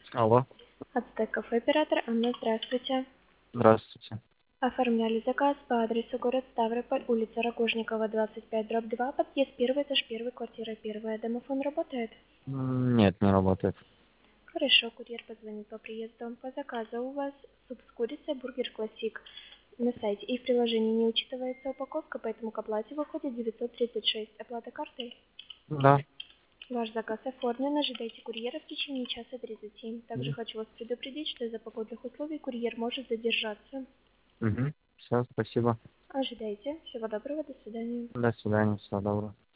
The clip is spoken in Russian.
Алло, Ацтек кафе, оператор Анна, здравствуйте. здравствуйте. Оформляли заказ по адресу город Ставрополь, улица Рогожникова, 25/2, подъезд 1, этаж 1, квартира 1. Домофон работает? Нет, не работает. Хорошо, курьер позвонит по приезду. По заказу у вас суп с курицей, бургер классик. На сайте и в приложении не учитывается упаковка, поэтому к оплате выходит 936. Оплата картой? Да. Ваш заказ оформлен, ожидайте курьера в течение часа 30. Также хочу вас предупредить, что из-за погодных условий курьер может задержаться. Угу. Все, спасибо. Ожидайте. Всего доброго, до свидания. До свидания, всего доброго.